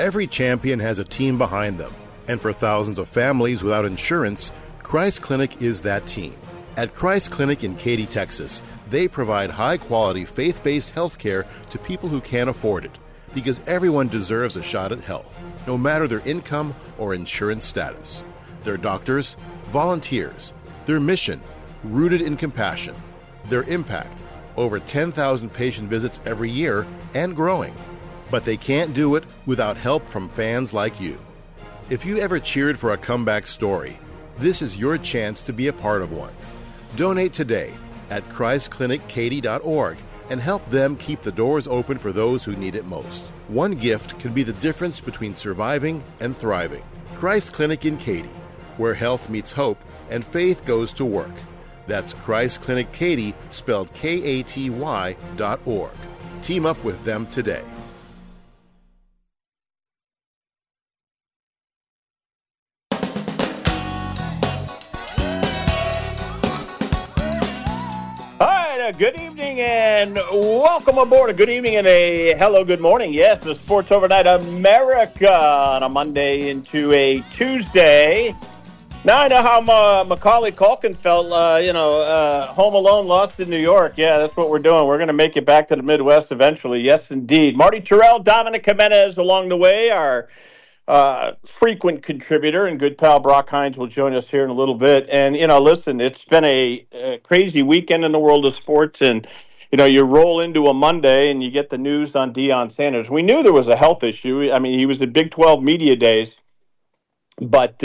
Every champion has a team behind them, and for thousands of families without insurance, Christ Clinic is that team. At Christ Clinic in Katy, Texas, they provide high-quality, faith-based health care to people who can't afford it, because everyone deserves a shot at health, no matter their income or insurance status. Their doctors, volunteers, their mission, rooted in compassion, their impact, over 10,000 patient visits every year and growing. But they can't do it without help from fans like you. If you ever cheered for a comeback story, this is your chance to be a part of one. Donate today at ChristClinicKaty.org and help them keep the doors open for those who need it most. One gift can be the difference between surviving and thriving. Christ Clinic in Katy, where health meets hope and faith goes to work. That's Christ Clinic Katy, spelled Katy.org. Team up with them today. Good evening and welcome aboard. A good evening and a hello, good morning. Yes, the Sports Overnight America on a Monday into a Tuesday. Now I know how Macaulay Culkin felt, Home Alone lost in New York. Yeah, that's what we're doing. We're going to make it back to the Midwest eventually. Yes, indeed. Marty Terrell, Dominic Jimenez along the way, our frequent contributor, and good pal Brock Hines will join us here in a little bit. And, listen, it's been a crazy weekend in the world of sports. And, you roll into a Monday and you get the news on Deion Sanders. We knew there was a health issue. I mean, he was at Big 12 Media Days. But,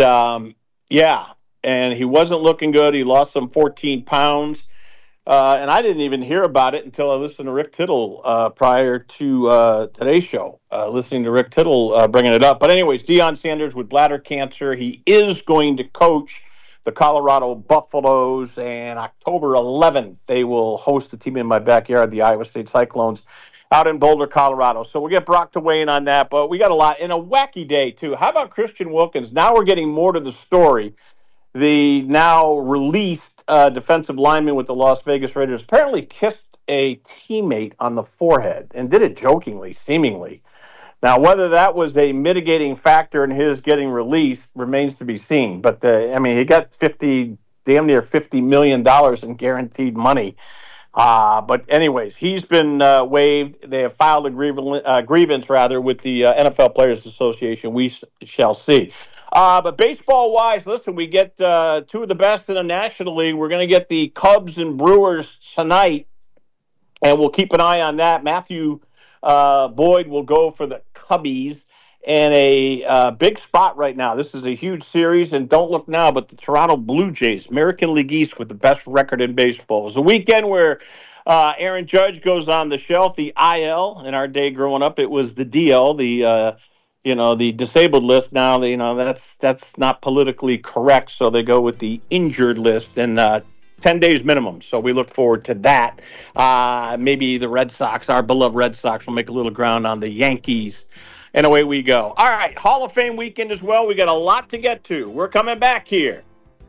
and he wasn't looking good. He lost some 14 pounds. And I didn't even hear about it until I listened to Rick Tittle prior to today's show, listening to Rick Tittle bringing it up. But anyways, Deion Sanders with bladder cancer. He is going to coach the Colorado Buffaloes, and October 11th, they will host the team in my backyard, the Iowa State Cyclones, out in Boulder, Colorado. So we'll get Brock to weigh in on that. But we got a lot. In a wacky day, too. How about Christian Wilkins? Now we're getting more to the story. The now released defensive lineman with the Las Vegas Raiders apparently kissed a teammate on the forehead and did it jokingly, seemingly. Now, whether that was a mitigating factor in his getting released remains to be seen. But, he got damn near $50 million in guaranteed money. But anyways, he's been waived. They have filed a grievance with the NFL Players Association. We shall see. But baseball-wise, listen, we get two of the best in the National League. We're going to get the Cubs and Brewers tonight, and we'll keep an eye on that. Matthew Boyd will go for the Cubbies, and a big spot right now. This is a huge series, and don't look now, but the Toronto Blue Jays, American League East with the best record in baseball. It was a weekend where Aaron Judge goes on the shelf, the IL. In our day growing up, it was the DL, the disabled list. Now, that's not politically correct, so they go with the injured list, and 10 days minimum. So we look forward to that. Maybe the Red Sox, our beloved Red Sox, will make a little ground on the Yankees. And away we go. All right, Hall of Fame weekend as well. We got a lot to get to. We're coming back here.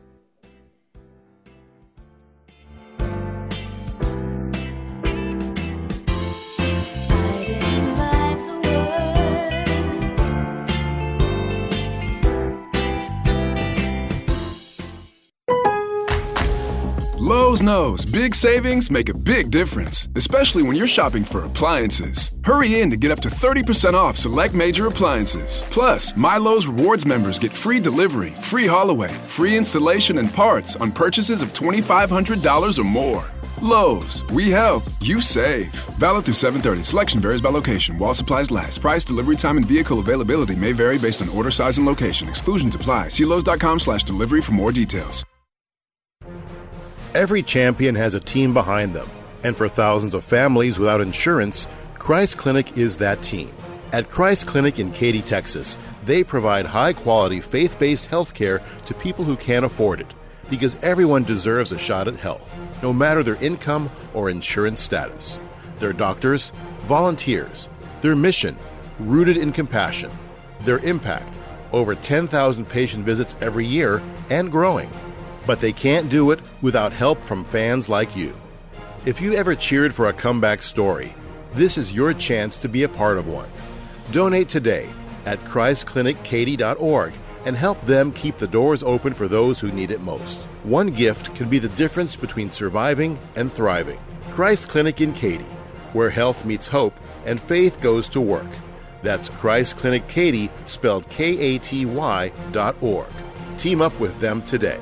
Lowe's knows big savings make a big difference, especially when you're shopping for appliances. Hurry in to get up to 30% off select major appliances. Plus, My Lowe's Rewards members get free delivery, free haul away, free installation and parts on purchases of $2,500 or more. Lowe's, we help, you save. Valid through 7/30. Selection varies by location. While supplies last. Price, delivery time, and vehicle availability may vary based on order size and location. Exclusions apply. See Lowes.com/delivery for more details. Every champion has a team behind them, and for thousands of families without insurance, Christ Clinic is that team. At Christ Clinic in Katy, Texas, they provide high-quality, faith-based health care to people who can't afford it, because everyone deserves a shot at health, no matter their income or insurance status. Their doctors, volunteers, their mission, rooted in compassion, their impact, over 10,000 patient visits every year and growing. But they can't do it without help from fans like you. If you ever cheered for a comeback story, this is your chance to be a part of one. Donate today at ChristClinicKaty.org and help them keep the doors open for those who need it most. One gift can be the difference between surviving and thriving. Christ Clinic in Katy, where health meets hope and faith goes to work. That's Christ Clinic Katy, spelled Katy.org. Team up with them today.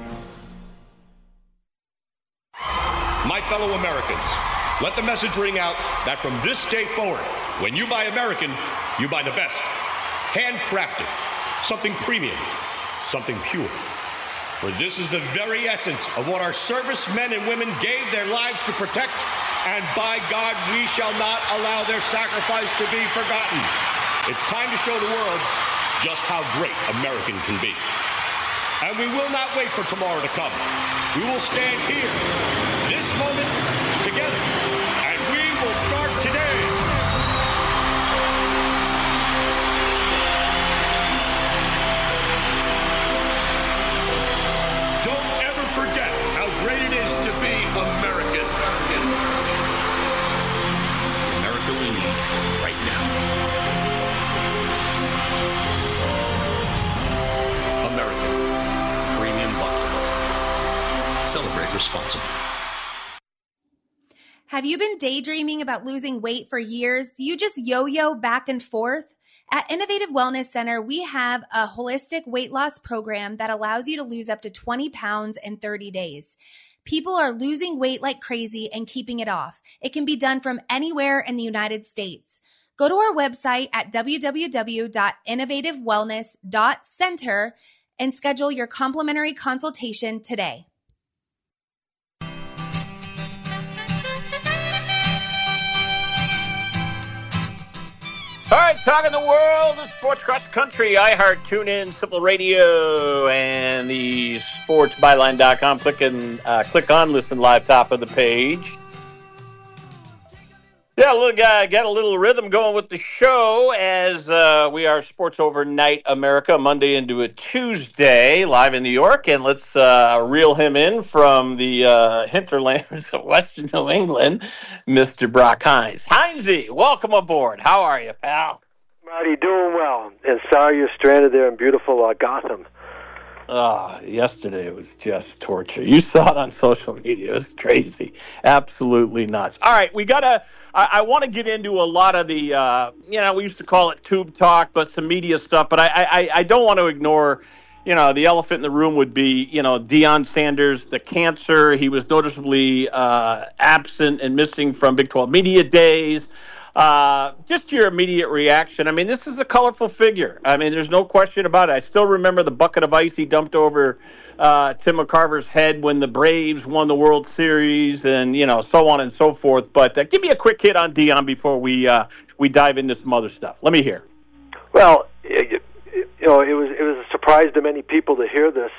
My fellow Americans, let the message ring out that from this day forward, when you buy American, you buy the best. Handcrafted, something premium, something pure. For this is the very essence of what our servicemen and women gave their lives to protect, and by God, we shall not allow their sacrifice to be forgotten. It's time to show the world just how great American can be. And we will not wait for tomorrow to come. We will stand here, this moment, together, and we will start today. Don't ever forget how great it is to be American. The America we need right now. American Premium Vodka. Celebrate responsibly. Have you been daydreaming about losing weight for years? Do you just yo-yo back and forth? At Innovative Wellness Center, we have a holistic weight loss program that allows you to lose up to 20 pounds in 30 days. People are losing weight like crazy and keeping it off. It can be done from anywhere in the United States. Go to our website at www.innovativewellness.center and schedule your complimentary consultation today. All right, talking the world of sports across the country. iHeart, TuneIn, Simple Radio, and the sportsbyline.com. Click on Listen Live, top of the page. Yeah, look, got a little rhythm going with the show as we are Sports Overnight America, Monday into a Tuesday, live in New York. And let's reel him in from the hinterlands of Western New England, Mr. Brock Hines. Hinesy, welcome aboard. How are you, pal? Marty, doing well. And sorry you're stranded there in beautiful Gotham. Yesterday it was just torture. You saw it on social media. It was crazy. Absolutely nuts. All right, I want to get into a lot of the, we used to call it tube talk, but some media stuff. But I don't want to ignore, the elephant in the room would be, Deion Sanders, the cancer. He was noticeably absent and missing from Big 12 media days. Just your immediate reaction. I mean, this is a colorful figure. I mean, there's no question about it. I still remember the bucket of ice he dumped over Tim McCarver's head when the Braves won the World Series and, so on and so forth. But give me a quick hit on Deion before we dive into some other stuff. Let me hear. Well, it was a surprise to many people to hear this.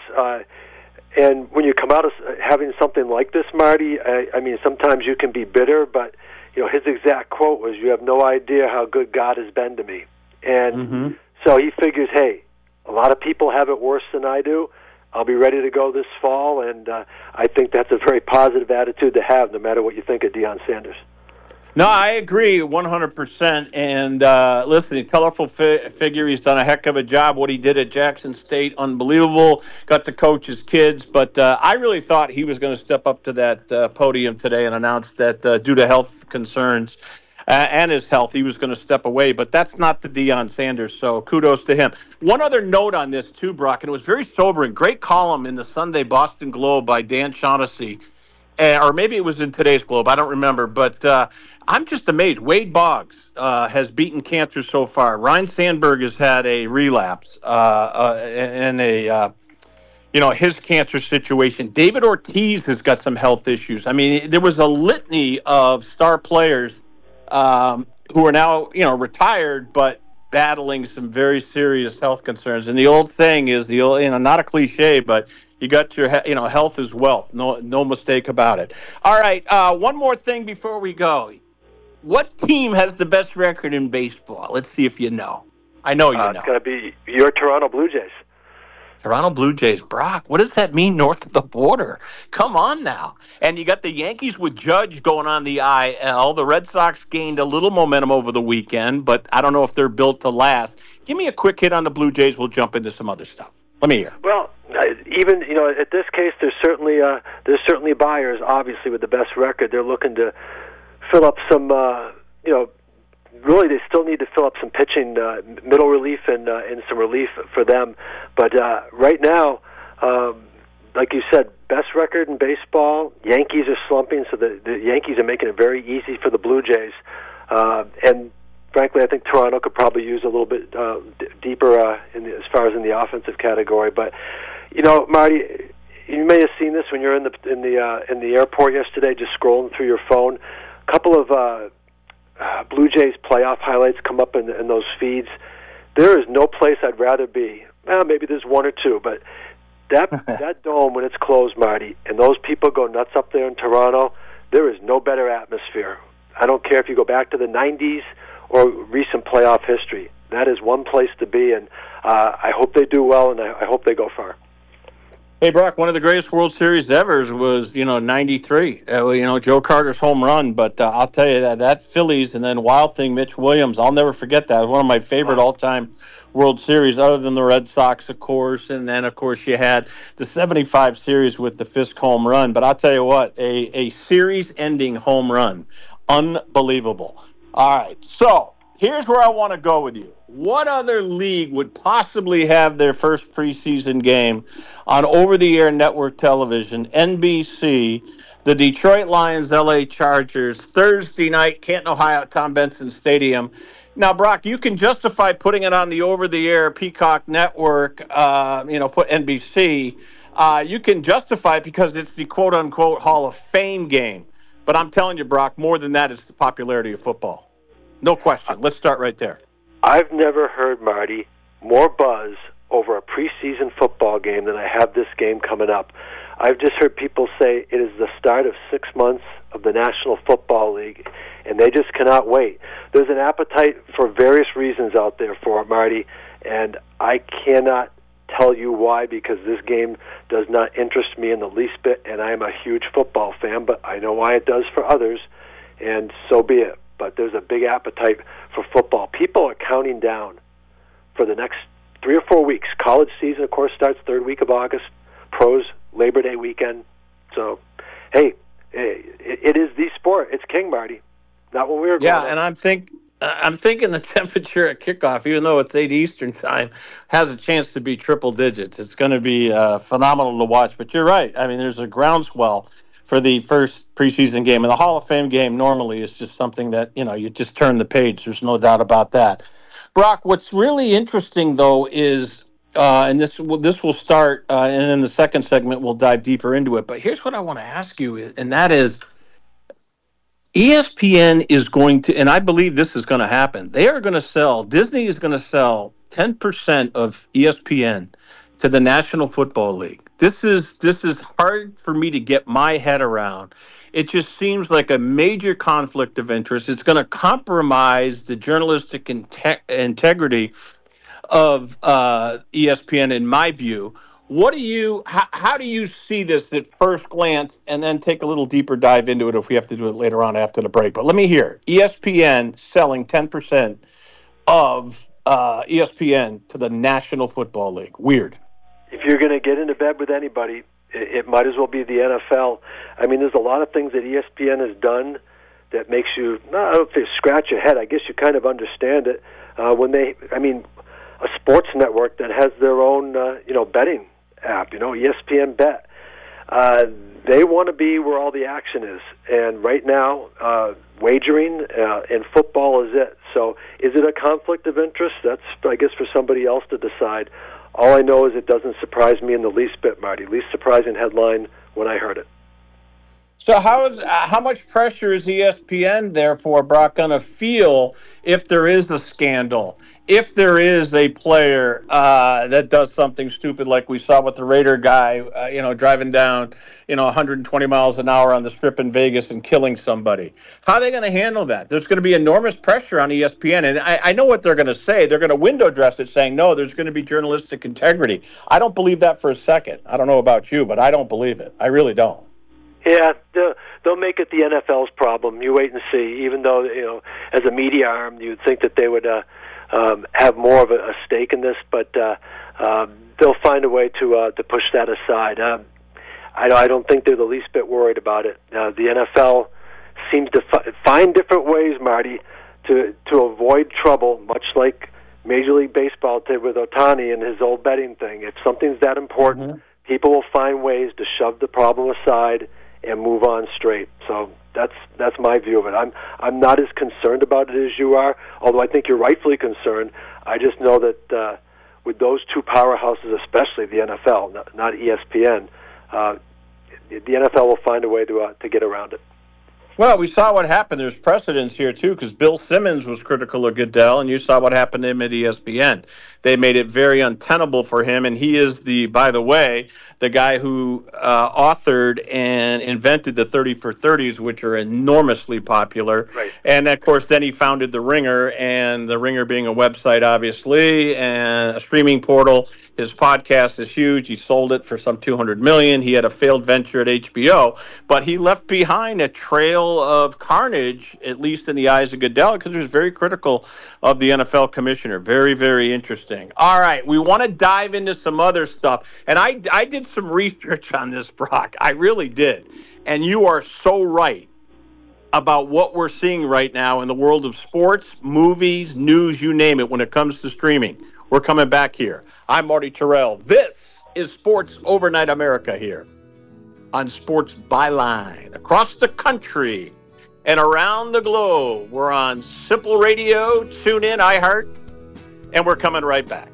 And when you come out of having something like this, Marty, I mean, sometimes you can be bitter, but his exact quote was, "You have no idea how good God has been to me." And so he figures, hey, a lot of people have it worse than I do. I'll be ready to go this fall, and I think that's a very positive attitude to have, no matter what you think of Deion Sanders. No, I agree 100%. And listen, colorful figure. He's done a heck of a job. What he did at Jackson State, unbelievable. Got to coach his kids. But I really thought he was going to step up to that podium today and announce that due to health concerns and his health, he was going to step away. But that's not the Deion Sanders, so kudos to him. One other note on this, too, Brock, and it was very sobering. Great column in the Sunday Boston Globe by Dan Shaughnessy. Or maybe it was in today's Globe. I don't remember. But I'm just amazed. Wade Boggs has beaten cancer so far. Ryan Sandberg has had a relapse and his cancer situation. David Ortiz has got some health issues. I mean, there was a litany of star players who are now, retired, but battling some very serious health concerns. And the old thing is not a cliche, but you got your, health is wealth. No mistake about it. All right. One more thing before we go. What team has the best record in baseball? Let's see if you know. I know you know. It's going to be your Toronto Blue Jays. Toronto Blue Jays, Brock, what does that mean north of the border? Come on now. And you got the Yankees with Judge going on the IL. The Red Sox gained a little momentum over the weekend, but I don't know if they're built to last. Give me a quick hit on the Blue Jays. We'll jump into some other stuff. Let me hear. Well, even, at this case, there's certainly buyers, obviously, with the best record. They're looking to fill up some, really, they still need to fill up some pitching, middle relief and some relief for them. But right now, like you said, best record in baseball. Yankees are slumping, so the Yankees are making it very easy for the Blue Jays. And frankly, I think Toronto could probably use a little bit deeper as far as in the offensive category. But Marty, you may have seen this when you're in the airport yesterday, just scrolling through your phone. A couple of Blue Jays playoff highlights come up in those feeds. There is no place I'd rather be. Well, maybe there's one or two, but that dome when it's closed, Marty, and those people go nuts up there in Toronto, there is no better atmosphere. I don't care if you go back to the 90s or recent playoff history. That is one place to be, and I hope they do well, and I hope they go far. Hey, Brock, one of the greatest World Series ever was, 93. Joe Carter's home run. But I'll tell you that Phillies and then Wild Thing, Mitch Williams, I'll never forget that. It was one of my favorite all-time World Series, other than the Red Sox, of course. And then, of course, you had the 75 series with the Fisk home run. But I'll tell you what, a series-ending home run. Unbelievable. All right, so here's where I want to go with you. What other league would possibly have their first preseason game on over-the-air network television, NBC, the Detroit Lions, LA Chargers, Thursday night, Canton, Ohio, at Tom Benson Stadium? Now, Brock, you can justify putting it on the over-the-air Peacock network, put NBC. You can justify it because it's the quote-unquote Hall of Fame game. But I'm telling you, Brock, more than that is the popularity of football. No question. Let's start right there. I've never heard, Marty, more buzz over a preseason football game than I have this game coming up. I've just heard people say it is the start of 6 months of the National Football League, and they just cannot wait. There's an appetite for various reasons out there for it, Marty, and I cannot tell you why, because this game does not interest me in the least bit, and I am a huge football fan, but I know why it does for others, and so be it. But there's a big appetite for football. People are counting down for the next 3 or 4 weeks. College season, of course, starts third week of August. Pros, Labor Day weekend. So, hey, it is the sport. It's king, Marty. Not when we were growing up. And I'm thinking the temperature at kickoff, even though it's 8 Eastern time, has a chance to be triple digits. It's going to be phenomenal to watch. But you're right. I mean, there's a groundswell for the first preseason game. And the Hall of Fame game normally is just something that, you just turn the page. There's no doubt about that. Brock, what's really interesting, though, is, and this will start, and in the second segment we'll dive deeper into it. But here's what I want to ask you, and that is, ESPN is going to, and I believe this is going to happen, Disney is going to sell 10% of ESPN to the National Football League. This is hard for me to get my head around. It just seems like a major conflict of interest. It's going to compromise the journalistic integrity of ESPN, in my view. How do you see this at first glance, and then take a little deeper dive into it if we have to do it later on after the break? But let me hear ESPN selling 10% of ESPN to the National Football League. Weird. If you're going to get into bed with anybody, it might as well be the NFL. I mean, there's a lot of things that ESPN has done that makes you, I don't know if you scratch your head, I guess you kind of understand it. A sports network that has their own, betting app, ESPN Bet. They want to be where all the action is. And right now, wagering and football is it. So is it a conflict of interest? That's, I guess, for somebody else to decide. All I know is it doesn't surprise me in the least bit, Marty. Least surprising headline when I heard it. So how much pressure is ESPN, therefore, Brock, going to feel if there is a scandal, if there is a player that does something stupid like we saw with the Raider guy, driving down, 120 miles an hour on the Strip in Vegas and killing somebody? How are they going to handle that? There's going to be enormous pressure on ESPN, and I know what they're going to say. They're going to window dress it, saying, no, there's going to be journalistic integrity. I don't believe that for a second. I don't know about you, but I don't believe it. I really don't. Yeah, they'll make it the NFL's problem. You wait and see. Even though, as a media arm, you'd think that they would have more of a stake in this, but they'll find a way to push that aside. I don't think they're the least bit worried about it. The NFL seems to find different ways, Marty, to avoid trouble, much like Major League Baseball did with Ohtani and his old betting thing. If something's that important, people will find ways to shove the problem aside and move on straight. So that's my view of it. I'm not as concerned about it as you are, although I think you're rightfully concerned. I just know that with those two powerhouses, especially the NFL, not ESPN, the NFL will find a way to get around it. Well, we saw what happened. There's precedence here, too, because Bill Simmons was critical of Goodell, and you saw what happened to him at ESPN. They made it very untenable for him, and he is, by the way, the guy who authored and invented the 30 for 30s, which are enormously popular. Right. And, of course, then he founded The Ringer, and The Ringer being a website, obviously, and a streaming portal. His podcast is huge. He sold it for some $200 million. He had a failed venture at HBO, but he left behind a trail of carnage, at least in the eyes of Goodell, because he was very critical of the NFL commissioner. Very, very interesting. All right, we want to dive into some other stuff, and I did some research on this, Brock. I really did, and you are so right about what we're seeing right now in the world of sports, movies, news, you name it, when it comes to streaming. We're coming back here. I'm Marty Terrell. This is Sports Overnight America here on Sports Byline. Across the country and around the globe, we're on Simple Radio, TuneIn, iHeart, and we're coming right back.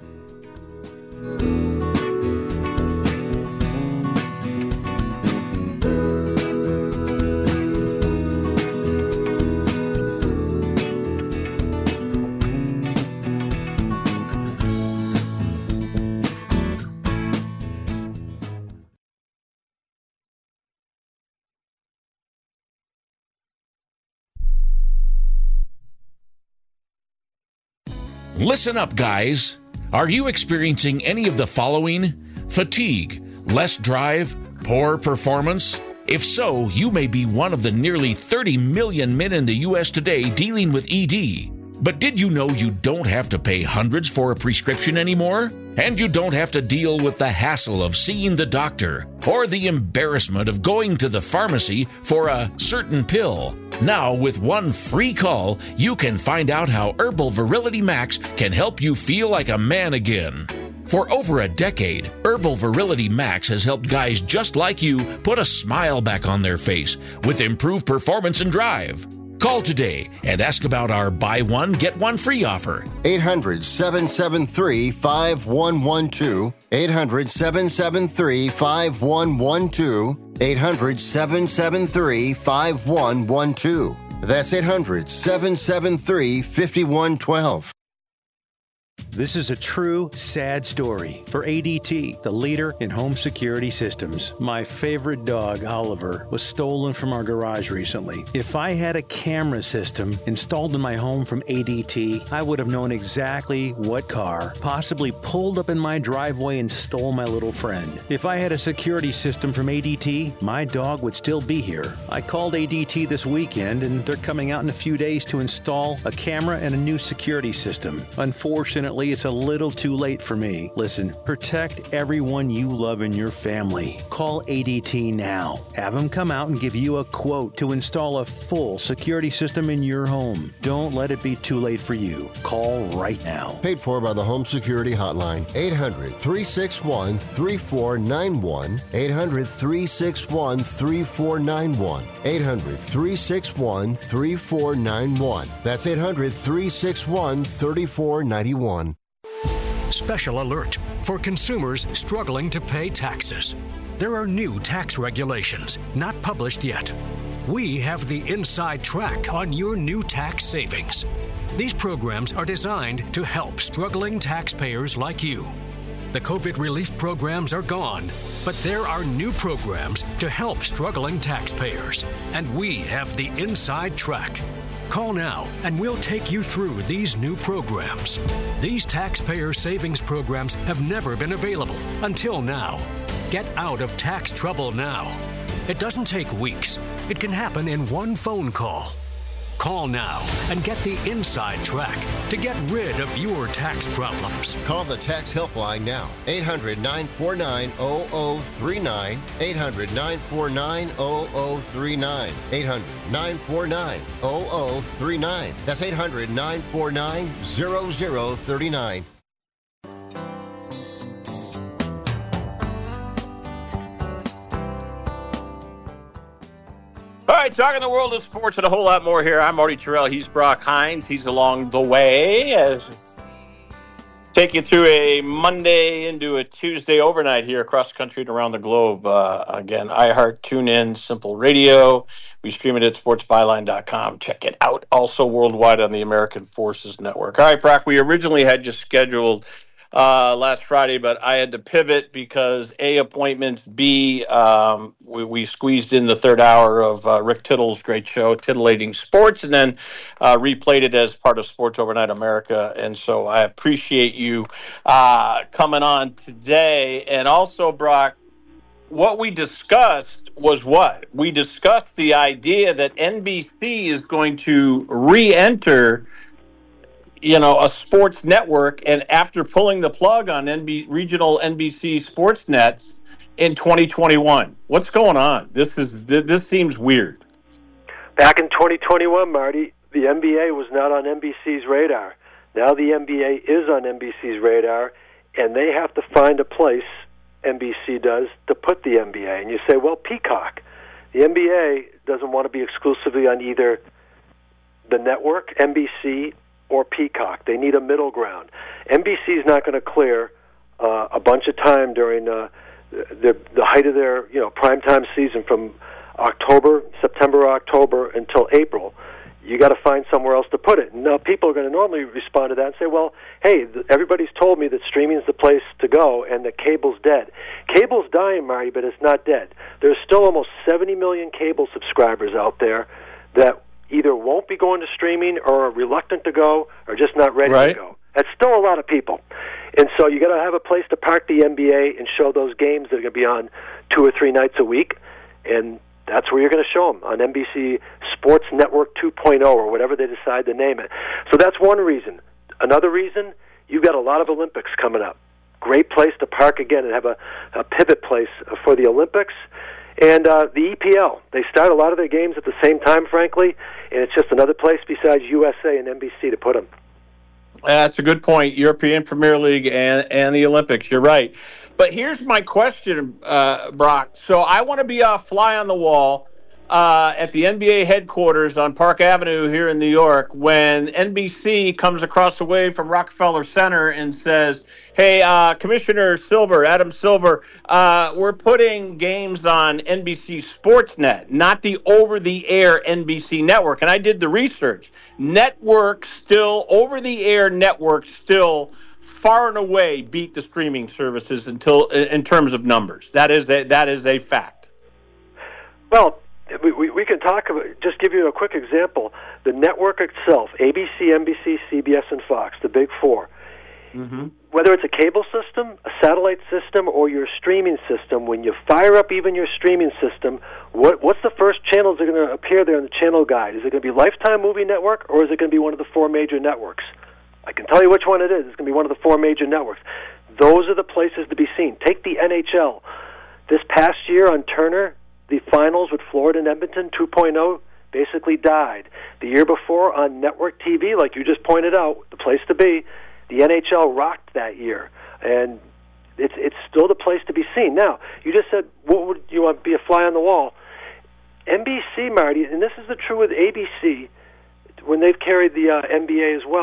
Listen up, guys. Are you experiencing any of the following? Fatigue, less drive, poor performance? If so, you may be one of the nearly 30 million men in the U.S. today dealing with ED. But did you know you don't have to pay hundreds for a prescription anymore? And you don't have to deal with the hassle of seeing the doctor or the embarrassment of going to the pharmacy for a certain pill. Now, with one free call, you can find out how Herbal Virility Max can help you feel like a man again. For over a decade, Herbal Virility Max has helped guys just like you put a smile back on their face with improved performance and drive. Call today and ask about our buy one, get one free offer. 800-773-5112. 800-773-5112. 800-773-5112. That's 800-773-5112. This is a true, sad story for ADT, the leader in home security systems. My favorite dog, Oliver, was stolen from our garage recently. If I had a camera system installed in my home from ADT, I would have known exactly what car possibly pulled up in my driveway and stole my little friend. If I had a security system from ADT, my dog would still be here. I called ADT this weekend, and they're coming out in a few days to install a camera and a new security system. Unfortunately, it's a little too late for me. Listen, protect everyone you love in your family. Call ADT now. Have them come out and give you a quote to install a full security system in your home. Don't let it be too late for you. Call right now. Paid for by the Home Security Hotline. 800-361-3491. 800-361-3491. 800-361-3491. That's 800-361-3491. Special alert for consumers struggling to pay taxes. there are new tax regulations not published yet. We have the inside track on your new tax savings. These programs are designed to help struggling taxpayers like you. The COVID relief programs are gone, but there are new programs to help struggling taxpayers, and we have the inside track. Call now and we'll take you through these new programs. These taxpayer savings programs have never been available until now. Get out of tax trouble now. It doesn't take weeks. It can happen in one phone call. Call now and get the inside track to get rid of your tax problems. Call the tax helpline now. 800-949-0039. 800-949-0039. 800-949-0039. That's 800-949-0039. All right, talking the world of sports and a whole lot more here. I'm Marty Terrell. He's Brock Hines. He's along the way as take you through a Monday into a Tuesday overnight here across the country and around the globe. Again, iHeart, TuneIn, Simple Radio. We stream it at sportsbyline.com. Check it out. Also worldwide on the American Forces Network. All right, Brock, we originally had you scheduled last Friday, but I had to pivot because A, appointments, B, we squeezed in the third hour of Rick Tittle's great show, Titillating Sports, and then replayed it as part of Sports Overnight America. And so I appreciate you coming on today. And also, Brock, what we discussed was what? We discussed the idea that NBC is going to re-enter a sports network, and after pulling the plug on regional NBC sports nets in 2021. What's going on? This seems weird. Back in 2021, Marty, the NBA was not on NBC's radar. Now the NBA is on NBC's radar, and they have to find a place, NBC does, to put the NBA. And you say, well, Peacock. The NBA doesn't want to be exclusively on either the network, NBC, or Peacock. They need a middle ground. NBC is not going to clear a bunch of time during the height of their primetime season from September, October until April. You got to find somewhere else to put it. Now, people are going to normally respond to that and say, well, hey, everybody's told me that streaming is the place to go and that cable's dead. Cable's dying, Marty, but it's not dead. There's still almost 70 million cable subscribers out there that either won't be going to streaming or are reluctant to go or just not ready to go. That's still a lot of people. And so you got to have a place to park the NBA and show those games that are going to be on 2 or 3 nights a week. And that's where you're going to show them, on NBC Sports Network 2.0 or whatever they decide to name it. So that's one reason. Another reason, you've got a lot of Olympics coming up. Great place to park again and have a pivot place for the Olympics. And the EPL, they start a lot of their games at the same time, frankly, and it's just another place besides USA and NBC to put them. That's a good point. European Premier League and the Olympics, you're right. But here's my question, Brock. So I want to be a fly on the wall at the NBA headquarters on Park Avenue here in New York when NBC comes across the way from Rockefeller Center and says, hey, Commissioner Silver, Adam Silver, we're putting games on NBC Sportsnet, not the over-the-air NBC network. And I did the research. Over-the-air networks still far and away beat the streaming services in terms of numbers. That is a fact. Well, we can talk about, just give you a quick example. The network itself, ABC, NBC, CBS, and Fox, the big four, whether it's a cable system, a satellite system, or your streaming system, when you fire up even your streaming system, what's the first channels that are going to appear there in the channel guide? Is it going to be Lifetime Movie Network, or is it going to be one of the 4 major networks? I can tell you which one it is. It's going to be one of the 4 major networks. Those are the places to be seen. Take the NHL. This past year on Turner, the finals with Florida and Edmonton 2.0 basically died. The year before on network TV, like you just pointed out, the place to be, the NHL rocked that year. And it's still the place to be seen. Now, you just said, what would you want to be a fly on the wall? NBC, Marty, and this is the true with ABC, when they've carried the NBA as well,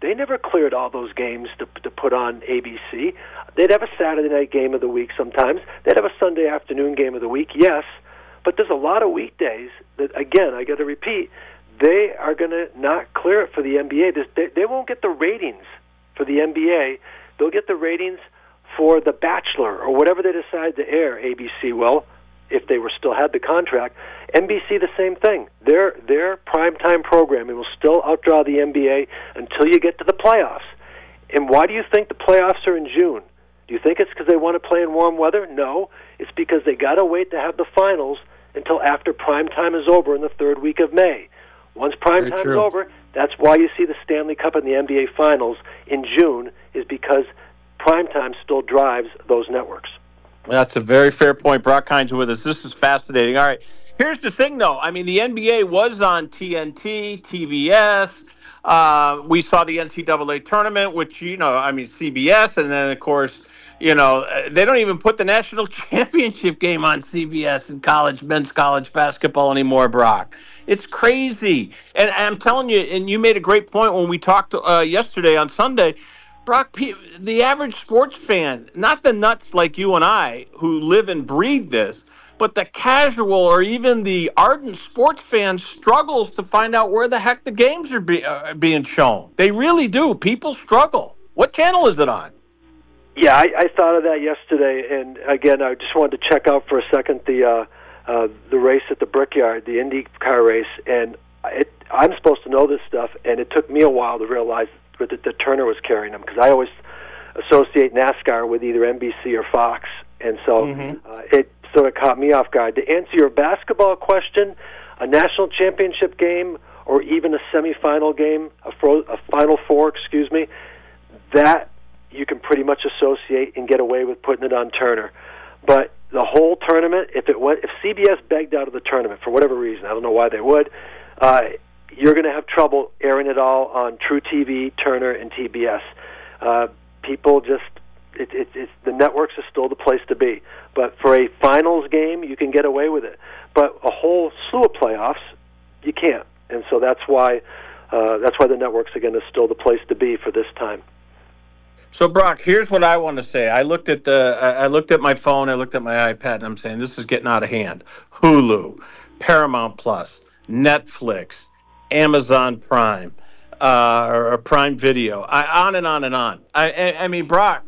They never cleared all those games to put on ABC. They'd have a Saturday night game of the week sometimes. They'd have a Sunday afternoon game of the week, yes. But there's a lot of weekdays that, again, I got to repeat, they are going to not clear it for the NBA. They won't get the ratings for the NBA. They'll get the ratings for The Bachelor or whatever they decide to air. ABC will, if they still had the contract. NBC, the same thing. Their primetime programming will still outdraw the NBA until you get to the playoffs. And why do you think the playoffs are in June? Do you think it's because they want to play in warm weather? No. It's because they got to wait to have the finals until after primetime is over in the third week of May. Once primetime is over, that's why you see the Stanley Cup and the NBA Finals in June, is because primetime still drives those networks. That's a very fair point. Brock Hines with us. This is fascinating. All right. Here's the thing, though. I mean, the NBA was on TNT, TBS. We saw the NCAA tournament, which, CBS. And then, of course, they don't even put the national championship game on CBS in men's college basketball anymore, Brock. It's crazy. And I'm telling you, and you made a great point when we talked yesterday on Sunday, Brock, the average sports fan, not the nuts like you and I who live and breathe this, but the casual or even the ardent sports fan struggles to find out where the heck the games are being shown. They really do. People struggle. What channel is it on? Yeah, I thought of that yesterday, and again, I just wanted to check out for a second the race at the Brickyard, the IndyCar race, and I'm supposed to know this stuff, and it took me a while to realize that Turner was carrying them, because I always associate NASCAR with either NBC or Fox, and so it sort of caught me off guard. To answer your basketball question, a national championship game or even a semifinal game, a Final Four, that you can pretty much associate and get away with putting it on Turner. But the whole tournament, if CBS begged out of the tournament for whatever reason, I don't know why they would, you're going to have trouble airing it all on True TV, Turner, and TBS. People just, the networks are still the place to be. But for a finals game, you can get away with it. But a whole slew of playoffs, you can't. And so that's why the networks, again, is still the place to be for this time. So, Brock, here's what I want to say. I looked at my phone, I looked at my iPad, and I'm saying this is getting out of hand. Hulu, Paramount Plus, Netflix, Amazon Prime, or Prime Video, on and on and on. I mean, Brock,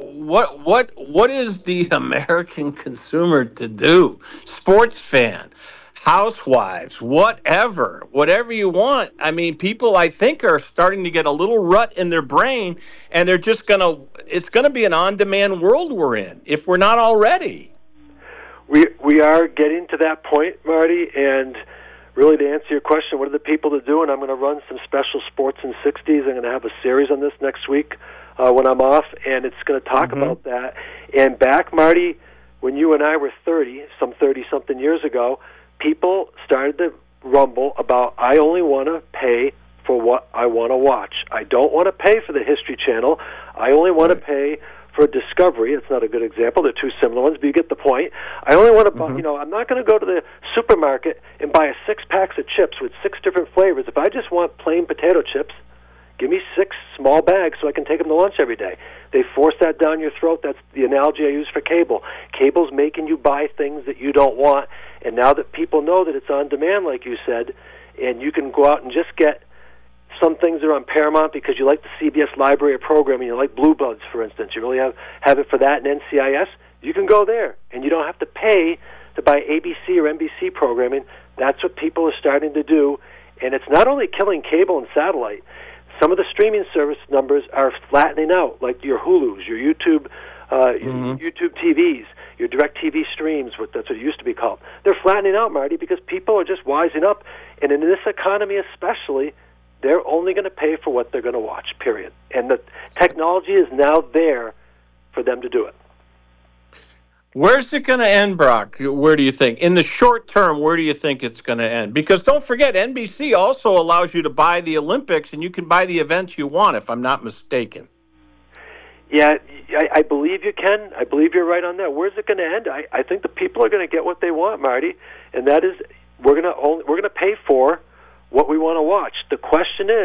what is the American consumer to do? Sports fan, housewives, whatever you want. I mean, people, I think, are starting to get a little rut in their brain, and they're just it's going to be an on-demand world we're in, if we're not already. We are getting to that point, Marty, and really to answer your question, what are the people to do? And I'm going to run some special Sports in 60s. I'm going to have a series on this next week when I'm off, and it's going to talk about that. And back, Marty, when you and I were 30-something years ago, people started to rumble about, I only want to pay for what I want to watch. I don't want to pay for the History Channel. I only want to pay for Discovery. It's not a good example. They're two similar ones, but you get the point. I only want to buy, I'm not going to go to the supermarket and buy 6 packs of chips with 6 different flavors. If I just want plain potato chips, give me 6 small bags so I can take them to lunch every day. They force that down your throat. That's the analogy I use for cable. Cable's making you buy things that you don't want, and now that people know that it's on demand, like you said, and you can go out and just get some things that are on Paramount because you like the CBS library of programming, you like Blue Bloods, for instance, you really have it for that, and NCIS, you can go there, and you don't have to pay to buy ABC or NBC programming. That's what people are starting to do, and it's not only killing cable and satellite. Some of the streaming service numbers are flattening out, like your Hulus, your YouTube, YouTube TVs, your DirecTV streams. That's what it used to be called. They're flattening out, Marty, because people are just wising up, and in this economy especially, they're only going to pay for what they're going to watch, period. And the technology is now there for them to do it. Where's it going to end, Brock? Where do you think? In the short term, where do you think it's going to end? Because don't forget, NBC also allows you to buy the Olympics, and you can buy the events you want, if I'm not mistaken. Yeah, I believe you can. I believe you're right on that. Where's it going to end? I think the people are going to get what they want, Marty, and that is we're going to pay for what we want to watch. The question is, because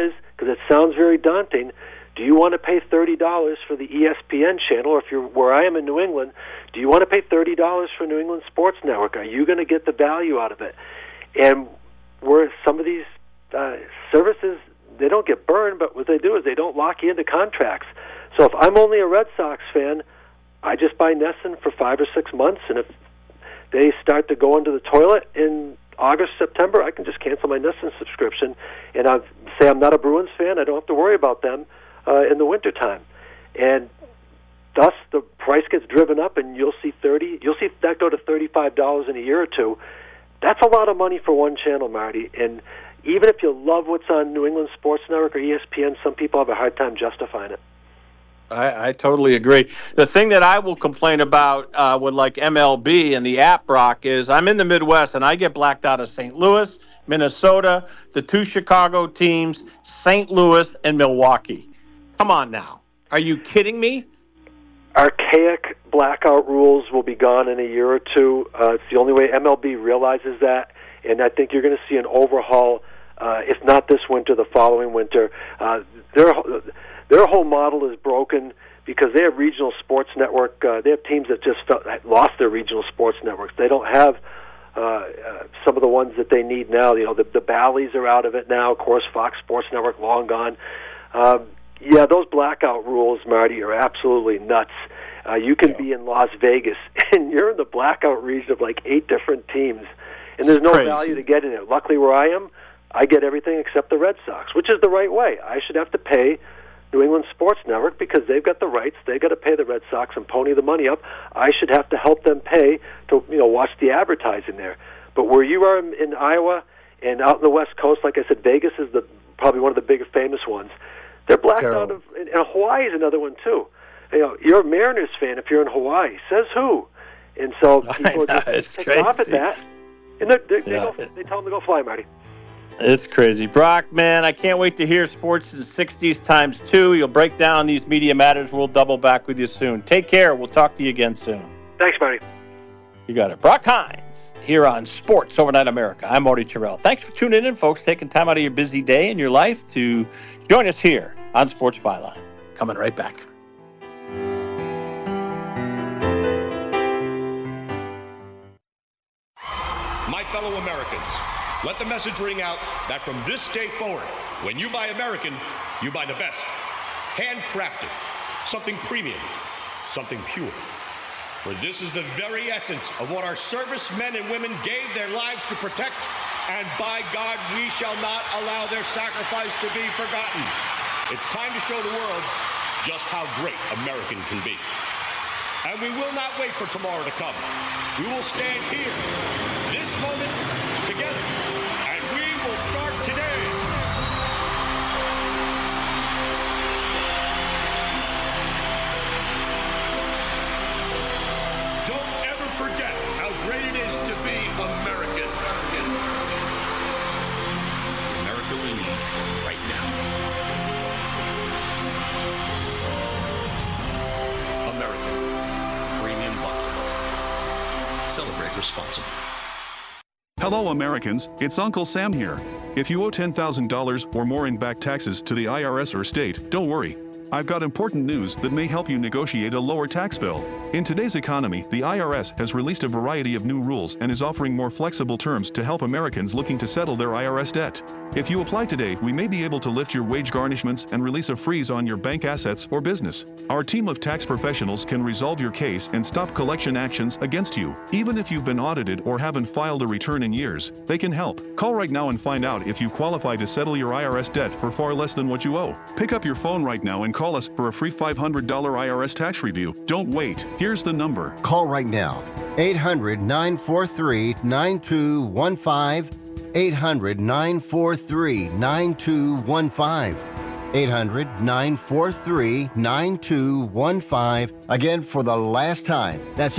it sounds very daunting. Do you want to pay $30 for the ESPN channel, or if you're where I am in New England, do you want to pay $30 for New England Sports Network? Are you going to get the value out of it? And where some of these services, they don't get burned, but what they do is they don't lock you into contracts. So if I'm only a Red Sox fan, I just buy NESN for 5 or 6 months, and if they start to go into the toilet in August, September, I can just cancel my NESN subscription, and I'll say I'm not a Bruins fan. I don't have to worry about them in the wintertime. And thus the price gets driven up, and you'll see that go to $35 in a year or two. That's a lot of money for one channel, Marty. And even if you love what's on New England Sports Network or ESPN, some people have a hard time justifying it. I totally agree. The thing that I will complain about with like MLB and the app, Brock, is I'm in the Midwest and I get blacked out of St. Louis, Minnesota, the 2 Chicago teams, St. Louis, and Milwaukee. Come on now. Are you kidding me? Archaic blackout rules will be gone in a year or two. It's the only way MLB realizes that, and I think you're going to see an overhaul, if not this winter, the following winter. Their whole model is broken because they have regional sports network. They have teams that just lost their regional sports networks. They don't have some of the ones that they need now. You know, the Bally's are out of it now. Of course, Fox Sports Network long gone. Yeah, those blackout rules, Marty, are absolutely nuts. You can be in Las Vegas, and you're in the blackout region of like 8 different teams, and there's no value to getting it. Luckily, where I am, I get everything except the Red Sox, which is the right way. I should have to pay New England Sports Network because they've got the rights. They've got to pay the Red Sox and pony the money up. I should have to help them pay to watch the advertising there. But where you are in Iowa and out in the West Coast, like I said, Vegas is probably one of the big famous ones. They're blacked out of, and Hawaii is another one too. You're a Mariners fan if you're in Hawaii. Says who? And so people just take off at that, and they tell them to go fly, Marty. It's crazy. Brock, man, I can't wait to hear Sports in the 60s times 2. You'll break down these media matters. We'll double back with you soon. Take care. We'll talk to you again soon. Thanks, Marty. You got it. Brock Hines here on Sports Overnight America. I'm Marty Terrell. Thanks for tuning in, folks, taking time out of your busy day in your life to join us here on Sports Byline. Coming right back. My fellow Americans, let the message ring out that from this day forward, when you buy American, you buy the best. Handcrafted, something premium, something pure. For this is the very essence of what our servicemen and women gave their lives to protect, and by God, we shall not allow their sacrifice to be forgotten. It's time to show the world just how great American can be. And we will not wait for tomorrow to come. We will stand here, this moment, together, and we will start today. Don't ever forget how great it is to be American. The America we need right now. American Premium Vodka. Celebrate responsibly. Hello, Americans. It's Uncle Sam here. If you owe $10,000 or more in back taxes to the IRS or state, don't worry. I've got important news that may help you negotiate a lower tax bill. In today's economy, the IRS has released a variety of new rules and is offering more flexible terms to help Americans looking to settle their IRS debt. If you apply today, we may be able to lift your wage garnishments and release a freeze on your bank assets or business. Our team of tax professionals can resolve your case and stop collection actions against you. Even if you've been audited or haven't filed a return in years, they can help. Call right now and find out if you qualify to settle your IRS debt for far less than what you owe. Pick up your phone right now and call us for a free $500 IRS tax review. Don't wait. Here's the number. Call right now. 800-943-9215. 800-943-9215. 800-943-9215. Again, for the last time, that's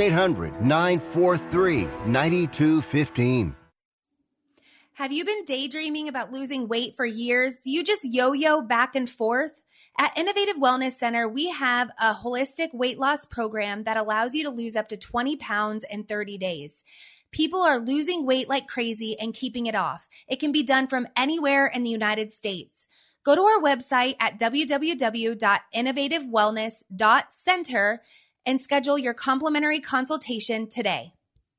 800-943-9215. Have you been daydreaming about losing weight for years? Do you just yo-yo back and forth? At Innovative Wellness Center, we have a holistic weight loss program that allows you to lose up to 20 pounds in 30 days. People are losing weight like crazy and keeping it off. It can be done from anywhere in the United States. Go to our website at www.innovativewellness.center and schedule your complimentary consultation today.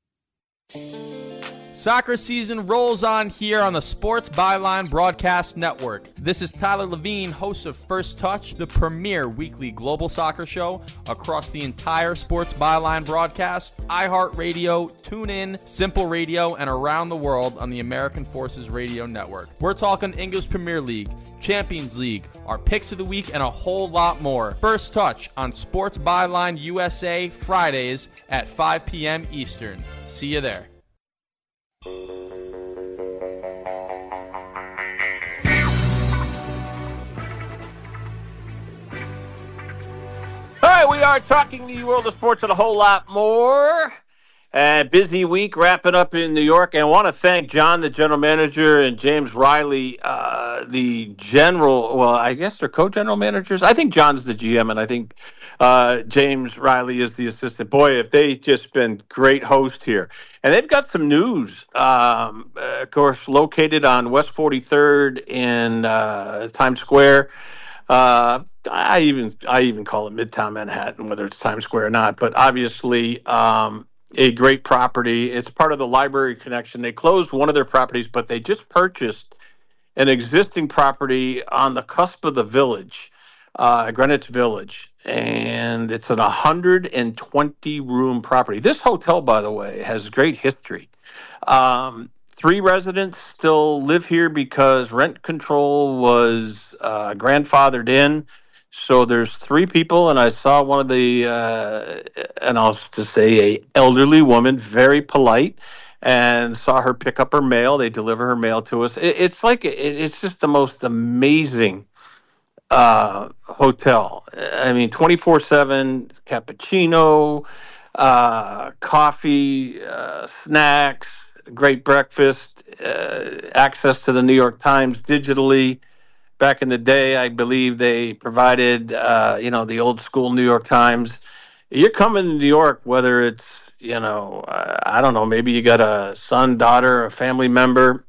Soccer season rolls on here on the Sports Byline Broadcast Network. This is Tyler Levine, host of First Touch, the premier weekly global soccer show across the entire Sports Byline broadcast, iHeartRadio, TuneIn, Simple Radio, and around the world on the American Forces Radio Network. We're talking English Premier League, Champions League, our picks of the week, and a whole lot more. First Touch on Sports Byline USA Fridays at 5 p.m. Eastern. See you there. All right, we are talking the world of sports and a whole lot more. Busy week wrapping up in New York. And I want to thank John, the general manager, and James Riley, the general. Well, I guess they're co-general managers. I think John's the GM, and I think James Riley is the assistant. Boy, have they just been great hosts here. And they've got some news, of course, located on West 43rd in Times Square. I even call it Midtown Manhattan, whether it's Times Square or not. But obviously, a great property. It's part of the Library Connection. They closed one of their properties, but they just purchased an existing property on the cusp of the Village, Greenwich Village, and it's an 120-room property. This hotel, by the way, has great history. 3 residents still live here because rent control was grandfathered in. So there's 3 people, and I saw one of the, and I'll just say a elderly woman, very polite, and saw her pick up her mail. They deliver her mail to us. It's like, it's just the most amazing hotel. I mean, 24/7 cappuccino, coffee, snacks, great breakfast, access to the New York Times digitally. Back in the day, I believe they provided, the old school New York Times. You're coming to New York, whether it's, I don't know, maybe you got a son, daughter, a family member,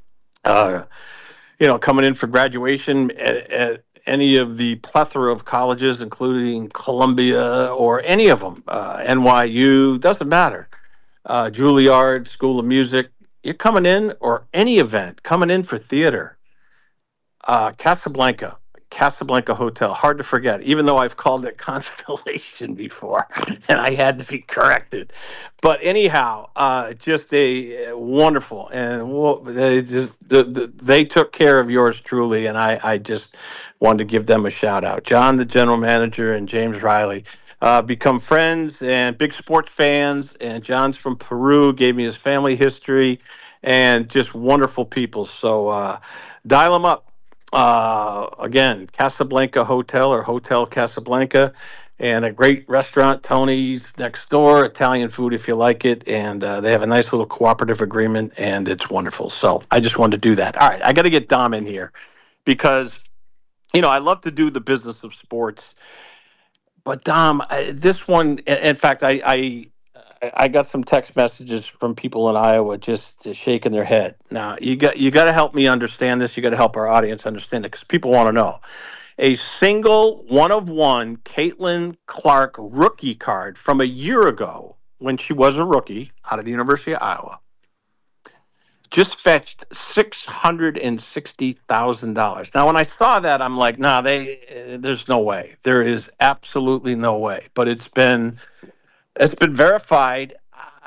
coming in for graduation at any of the plethora of colleges, including Columbia or any of them, NYU, doesn't matter. Juilliard, School of Music, you're coming in, or any event, coming in for theater. Casablanca Hotel, hard to forget, even though I've called it Constellation before, and I had to be corrected. But anyhow, just a wonderful, and they took care of yours truly, and I just wanted to give them a shout out. John, the general manager, and James Riley become friends and big sports fans, and John's from Peru, gave me his family history, and just wonderful people. So dial them up. Again, Casablanca Hotel or Hotel Casablanca, and a great restaurant, Tony's next door, Italian food if you like it, and they have a nice little cooperative agreement, and it's wonderful. So I just wanted to do that. All right, I got to get Dom in here because, I love to do the business of sports. But Dom, this one, in fact, I got some text messages from people in Iowa just shaking their head. Now, you got to help me understand this. You got to help our audience understand it because people want to know. A single one-of-one Caitlin Clark rookie card from a year ago when she was a rookie out of the University of Iowa just fetched $660,000. Now, when I saw that, I'm like, there's no way. There is absolutely no way. But it's been verified.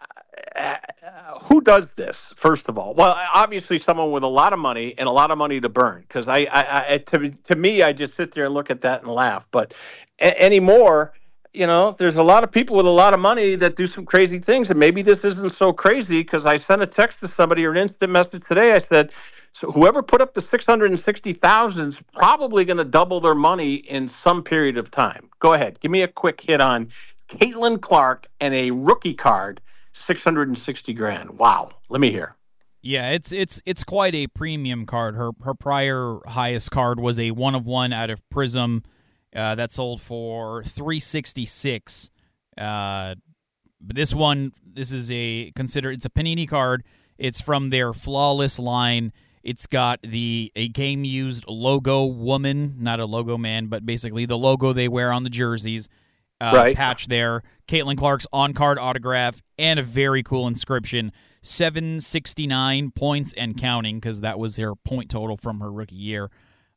Who does this, first of all? Well, obviously someone with a lot of money and a lot of money to burn, because to me, I just sit there and look at that and laugh. But anymore, there's a lot of people with a lot of money that do some crazy things, and maybe this isn't so crazy, because I sent a text to somebody or an instant message today. I said, so whoever put up the $660,000 is probably going to double their money in some period of time. Go ahead. Give me a quick hit on Caitlin Clark and a rookie card, $660,000. Wow. Let me hear. Yeah, it's quite a premium card. Her prior highest card was a 1-of-1 out of Prism that sold for $366. But this is it's a Panini card. It's from their Flawless line. It's got a game-used logo woman, not a logo man, but basically the logo they wear on the jerseys, patch there. Caitlin Clark's on-card autograph, and a very cool inscription, 769 points and counting, because that was her point total from her rookie year.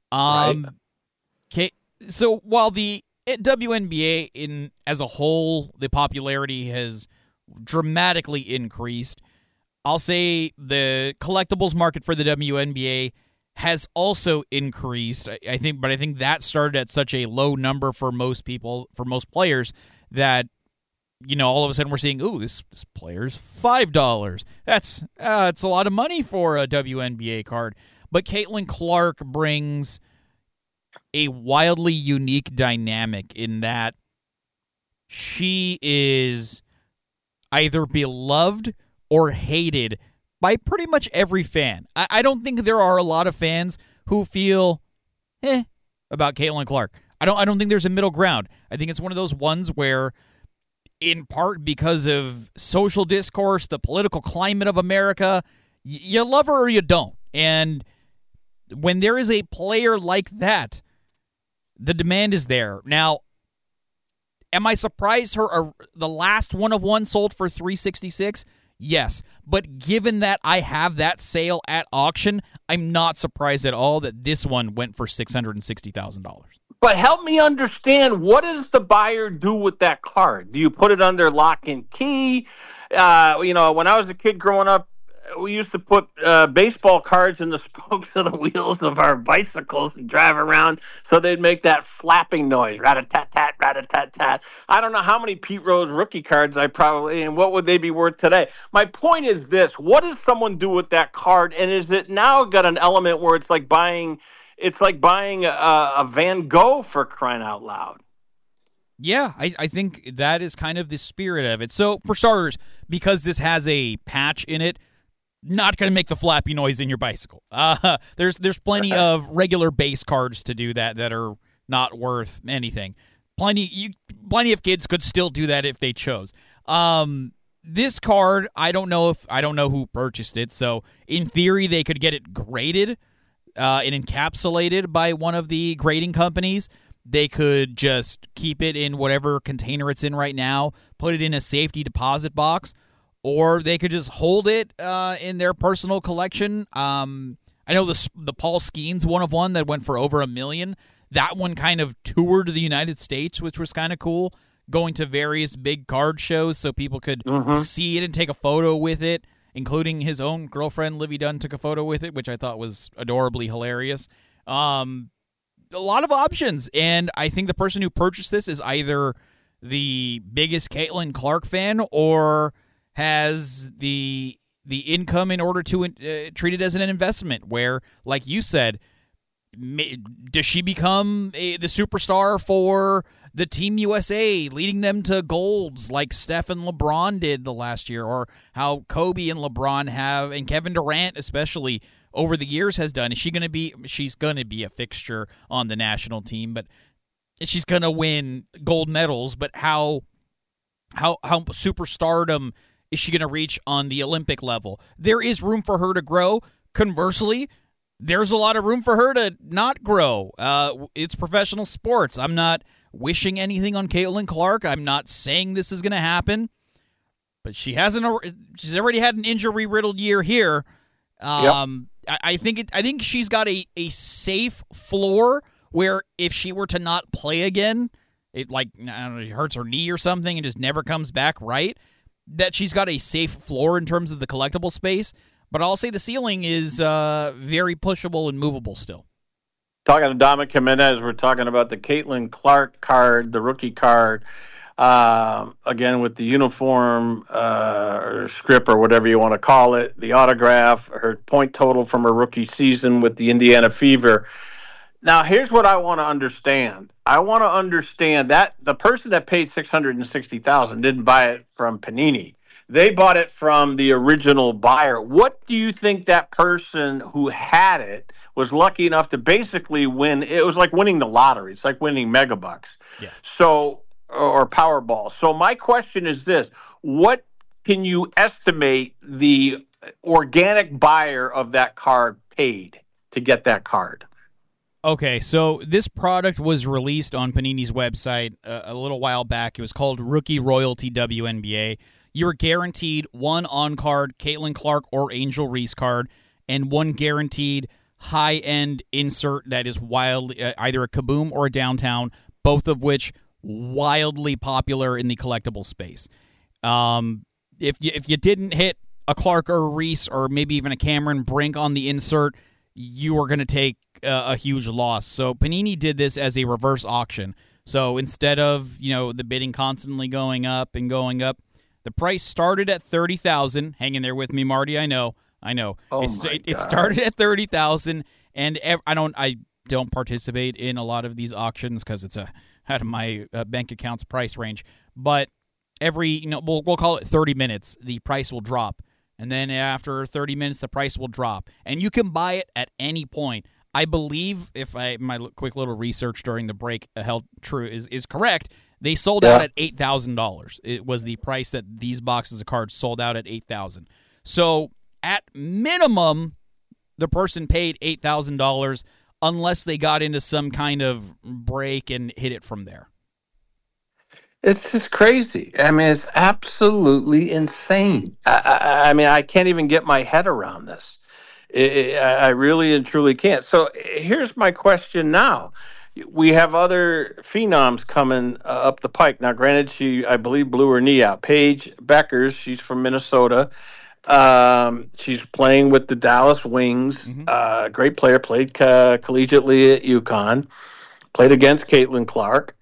So while the WNBA as a whole, the popularity has dramatically increased, I'll say the collectibles market for the WNBA has also increased. I think that started at such a low number for most people, for most players, that all of a sudden we're seeing, this player's $5. That's it's a lot of money for a WNBA card. But Caitlin Clark brings a wildly unique dynamic in that she is either beloved or hated by pretty much every fan. I don't think there are a lot of fans who feel about Caitlin Clark. I don't think there's a middle ground. I think it's one of those ones where, in part because of social discourse, the political climate of America, you love her or you don't. And when there is a player like that, the demand is there. Now, am I surprised the last one of one sold for $366? Yes, but given that I have that sale at auction, I'm not surprised at all that this one went for $660,000. But help me understand, what does the buyer do with that card? Do you put it under lock and key? When I was a kid growing up, we used to put baseball cards in the spokes of the wheels of our bicycles and drive around so they'd make that flapping noise, rat-a-tat-tat, rat-a-tat-tat. I don't know how many Pete Rose rookie cards and what would they be worth today? My point is this: what does someone do with that card, and is it now got an element where it's like buying a Van Gogh, for crying out loud? Yeah, I think that is kind of the spirit of it. So, for starters, because this has a patch in it, not going to make the flappy noise in your bicycle. There's plenty of regular base cards to do that are not worth anything. Plenty of kids could still do that if they chose. This card, I don't know who purchased it. So in theory, they could get it graded and encapsulated by one of the grading companies. They could just keep it in whatever container it's in right now, put it in a safety deposit box, or they could just hold it in their personal collection. I know the Paul Skeens one of one that went for over $1 million. That one kind of toured the United States, which was kind of cool, going to various big card shows so people could see it and take a photo with it, including his own girlfriend, Livy Dunn, took a photo with it, which I thought was adorably hilarious. A lot of options, and I think the person who purchased this is either the biggest Caitlin Clark fan or has the income in order to treat it as an investment where, like you said, does she become the superstar for the Team USA, leading them to golds like Steph and LeBron did the last year, or how Kobe and LeBron have, and Kevin Durant especially over the years has done? She's going to be a fixture on the national team, but she's going to win gold medals, but how superstardom is she going to reach on the Olympic level? There is room for her to grow. Conversely, there's a lot of room for her to not grow. It's professional sports. I'm not wishing anything on Caitlin Clark. I'm not saying this is going to happen, but she's already had an injury-riddled year here. I think she's got a safe floor where if she were to not play again, it hurts her knee or something and just never comes back right, that she's got a safe floor in terms of the collectible space. But I'll say the ceiling is very pushable and movable still. Talking to Dominic Jimenez, we're talking about the Caitlin Clark card, the rookie card, again with the uniform or script or whatever you want to call it, the autograph, her point total from her rookie season with the Indiana Fever. Now, here's what I want to understand. I want to understand that the person that paid $660,000 didn't buy it from Panini. They bought it from the original buyer. What do you think that person who had it was lucky enough to basically win? It was like winning the lottery. It's like winning megabucks. Yeah. So, or Powerball. So my question is this: what can you estimate the organic buyer of that card paid to get that card. Okay, so this product was released on Panini's website a little while back. It was called Rookie Royalty WNBA. You were guaranteed one on-card Caitlin Clark or Angel Reese card and one guaranteed high-end insert that is wildly either a Kaboom or a Downtown, both of which wildly popular in the collectible space. If you didn't hit a Clark or a Reese or maybe even a Cameron Brink on the insert, you were going to take a huge loss. So Panini did this as a reverse auction. So instead of, the bidding constantly going up and going up, the price started at $30,000. Hang in there with me, Marty. I know. Oh it started at $30,000, and I don't participate in a lot of these auctions because it's out of my bank account's price range. But every, we'll call it 30 minutes, the price will drop. And then after 30 minutes, the price will drop. And you can buy it at any point. I believe, if my quick little research during the break held true is correct, they sold out at $8,000. It was the price that these boxes of cards sold out at $8,000. So at minimum, the person paid $8,000 unless they got into some kind of break and hit it from there. It's just crazy. I mean, it's absolutely insane. I mean, I can't even get my head around this. I really and truly can't. So here's my question now. We have other phenoms coming up the pike. Now, granted, I believe, blew her knee out. Paige Beckers, she's from Minnesota. She's playing with the Dallas Wings. Great player, played collegiately at UConn. Played against Caitlin Clark.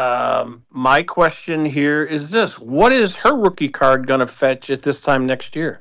My question here is this. What is her rookie card going to fetch at this time next year?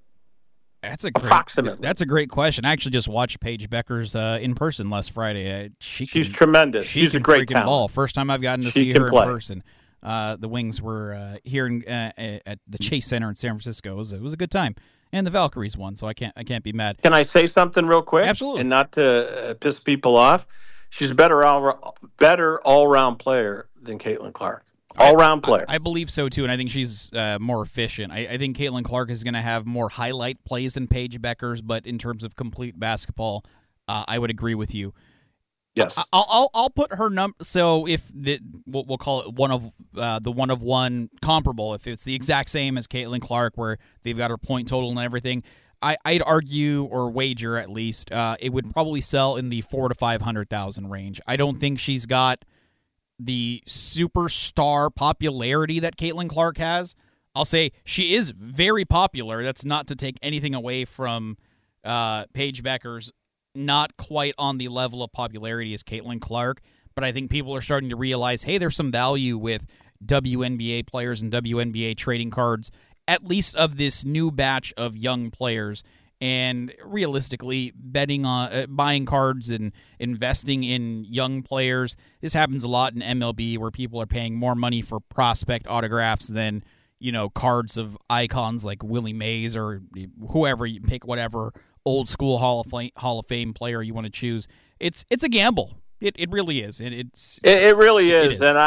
That's a great question. I actually just watched Paige Beckers in person last Friday. She's tremendous. She's a great talent. Ball. First time I've gotten to see her in person. The Wings were here at the Chase Center in San Francisco. It was a good time, and the Valkyries won, so I can't be mad. Can I say something real quick? Absolutely. And not to piss people off. She's a better all-round player than Caitlin Clark. All-round player. I believe so, too, and I think she's more efficient. I think Caitlin Clark is going to have more highlight plays than Paige Beckers, but in terms of complete basketball, I would agree with you. Yes. I'll put her number. So if we'll call it one of one comparable, if it's the exact same as Caitlin Clark, where they've got her point total and everything, I'd argue or wager at least it would probably sell in the $400,000 to $500,000 range. I don't think she's got the superstar popularity that Caitlin Clark has. I'll say she is very popular. That's not to take anything away from Paige Beckers. Not quite on the level of popularity as Caitlin Clark, but I think people are starting to realize, hey, there's some value with WNBA players and WNBA trading cards, at least of this new batch of young players. And realistically, betting on buying cards and investing in young players, this happens a lot in MLB where people are paying more money for prospect autographs than, cards of icons like Willie Mays or whoever. You pick whatever old school Hall of Fame player you want to choose. It's a gamble. It really is. It really is. And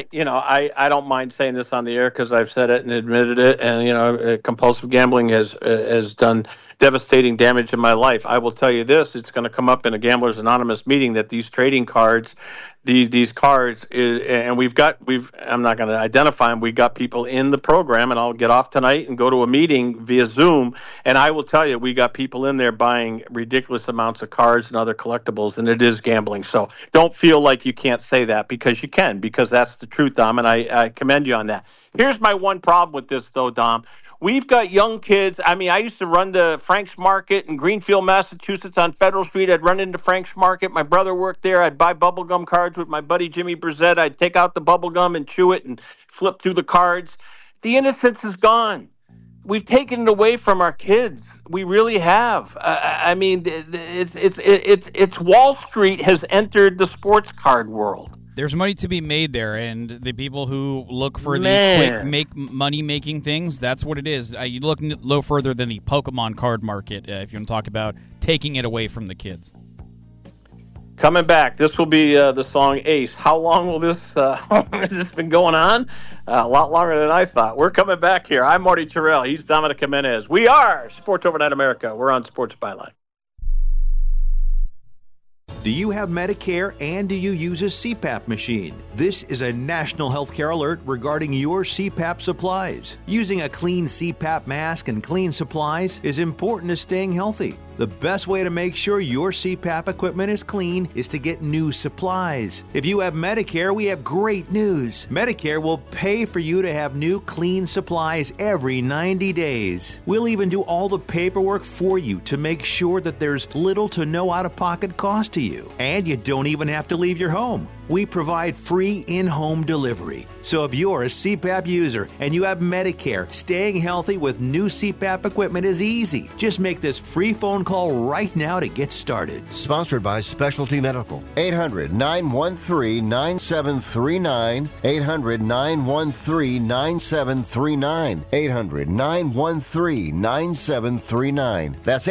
I don't mind saying this on the air because I've said it and admitted it. And compulsive gambling has done devastating damage in my life. I will tell you this: it's going to come up in a Gamblers Anonymous meeting that these trading cards, these cards, and I'm not going to identify them. We got people in the program, and I'll get off tonight and go to a meeting via Zoom, and I will tell you, we got people in there buying ridiculous amounts of cards and other collectibles, and it is gambling. So don't feel like you can't say that, because you can, because that's the truth, Dom, and I commend you on that. Here's my one problem with this, though, Dom. We've got young kids. I mean, I used to run to Frank's Market in Greenfield, Massachusetts on Federal Street. I'd run into Frank's Market. My brother worked there. I'd buy bubblegum cards with my buddy Jimmy Brissett. I'd take out the bubblegum and chew it and flip through the cards. The innocence is gone. We've taken it away from our kids. We really have. I mean, it's Wall Street has entered the sports card world. There's money to be made there, and the people who look for the quick money-making things, that's what it is. You look no further than the Pokemon card market if you want to talk about taking it away from the kids. Coming back, this will be the song Ace. How long will this has this been going on? A lot longer than I thought. We're coming back here. I'm Marty Terrell. He's Dominic Jimenez. We are Sports Overnight America. We're on Sports Byline. Do you have Medicare and do you use a CPAP machine? This is a national healthcare alert regarding your CPAP supplies. Using a clean CPAP mask and clean supplies is important to staying healthy. The best way to make sure your CPAP equipment is clean is to get new supplies. If you have Medicare, we have great news. Medicare will pay for you to have new clean supplies every 90 days. We'll even do all the paperwork for you to make sure that there's little to no out-of-pocket cost to you. And you don't even have to leave your home. We provide free in-home delivery. So if you're a CPAP user and you have Medicare, staying healthy with new CPAP equipment is easy. Just make this free phone call right now to get started. Sponsored by Specialty Medical. 800-913-9739. 800-913-9739. 800-913-9739. That's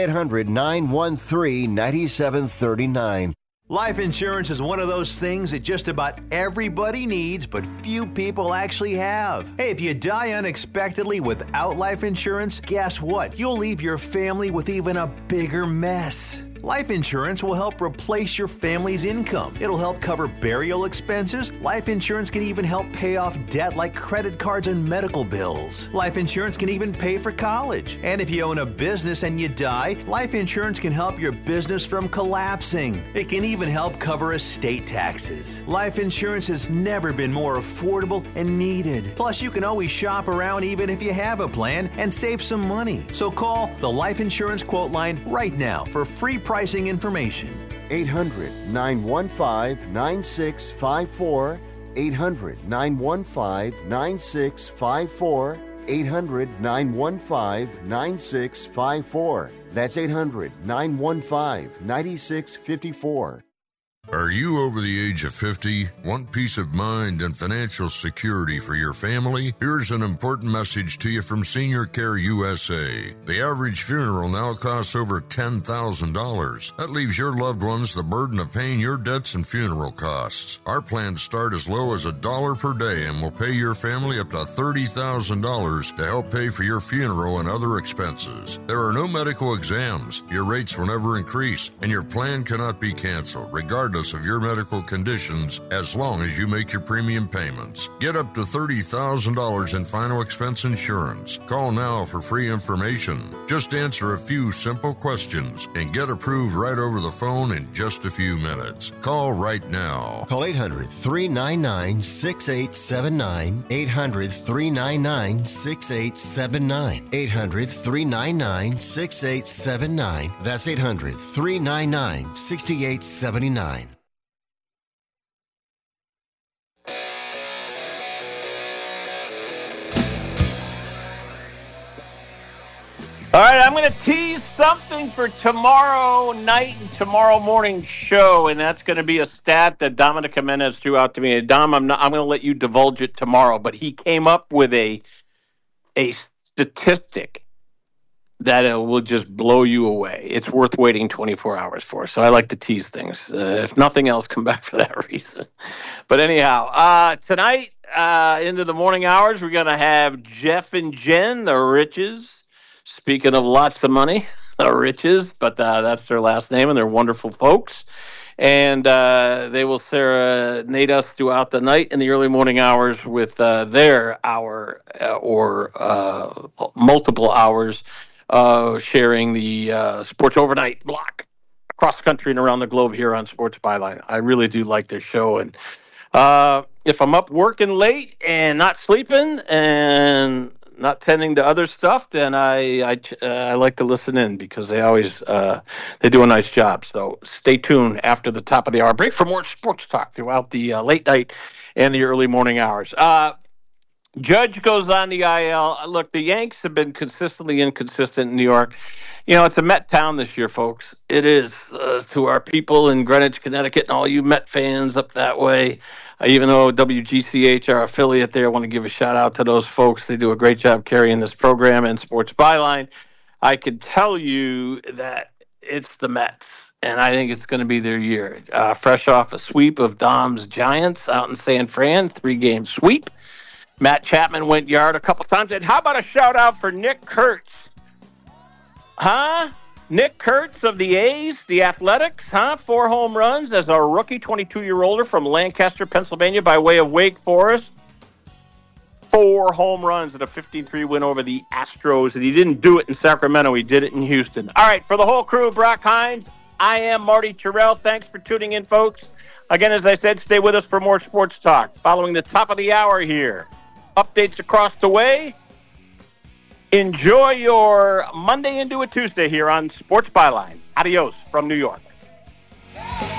800-913-9739. Life insurance is one of those things that just about everybody needs, but few people actually have. Hey, if you die unexpectedly without life insurance, guess what? You'll leave your family with even a bigger mess. Life insurance will help replace your family's income. It'll help cover burial expenses. Life insurance can even help pay off debt like credit cards and medical bills. Life insurance can even pay for college. And if you own a business and you die, life insurance can help your business from collapsing. It can even help cover estate taxes. Life insurance has never been more affordable and needed. Plus, you can always shop around even if you have a plan and save some money. So call the Life Insurance Quote Line right now for free pricing information. 800-915-9654. 800-915-9654. 800-915-9654. That's 800-915-9654. Are you over the age of 50? Want peace of mind and financial security for your family? Here's an important message to you from Senior Care USA. The average funeral now costs over $10,000. That leaves your loved ones the burden of paying your debts and funeral costs. Our plans start as low as $1 per day and will pay your family up to $30,000 to help pay for your funeral and other expenses. There are no medical exams. Your rates will never increase, and your plan cannot be canceled, regardless of your medical conditions, as long as you make your premium payments. Get up to $30,000 in final expense insurance. Call now for free information. Just answer a few simple questions and get approved right over the phone in just a few minutes. Call right now. Call 800-399-6879. 800-399-6879. 800-399-6879. That's 800-399-6879. All right, I'm going to tease something for tomorrow night and tomorrow morning show, and that's going to be a stat that Dominic Jimenez threw out to me. Dom, I'm going to let you divulge it tomorrow, but he came up with a statistic that will just blow you away. It's worth waiting 24 hours for, so I like to tease things. If nothing else, come back for that reason. But anyhow, tonight, into the morning hours, we're going to have Jeff and Jen, the Riches. Speaking of lots of money, Riches, but that's their last name, and they're wonderful folks. And they will serenade us throughout the night in the early morning hours with their hour or multiple hours sharing the Sports Overnight block across the country and around the globe here on Sports Byline. I really do like their show. And if I'm up working late and not sleeping and not tending to other stuff, then I like to listen in because they always they do a nice job. So stay tuned after the top of the hour break for more sports talk throughout the late night and the early morning hours. Judge goes on the IL. Look, the Yanks have been consistently inconsistent in New York. You know, it's a Met town this year, folks. It is to our people in Greenwich, Connecticut, and all you Met fans up that way. Even though WGCH, our affiliate there, I want to give a shout-out to those folks. They do a great job carrying this program and Sports Byline. I could tell you that it's the Mets, and I think it's going to be their year. Fresh off a sweep of Dom's Giants out in San Fran, 3-game sweep. Matt Chapman went yard a couple times. And how about a shout-out for Nick Kurtz? Huh? Nick Kurtz of the A's, the Athletics, 4 home runs as a rookie 22-year-older from Lancaster, Pennsylvania by way of Wake Forest. 4 home runs in a 15-3 win over the Astros, and he didn't do it in Sacramento. He did it in Houston. All right, for the whole crew, Brock Hines, I am Marty Terrell. Thanks for tuning in, folks. Again, as I said, stay with us for more sports talk. Following the top of the hour here, updates across the way. Enjoy your Monday into a Tuesday here on Sports Byline. Adios from New York.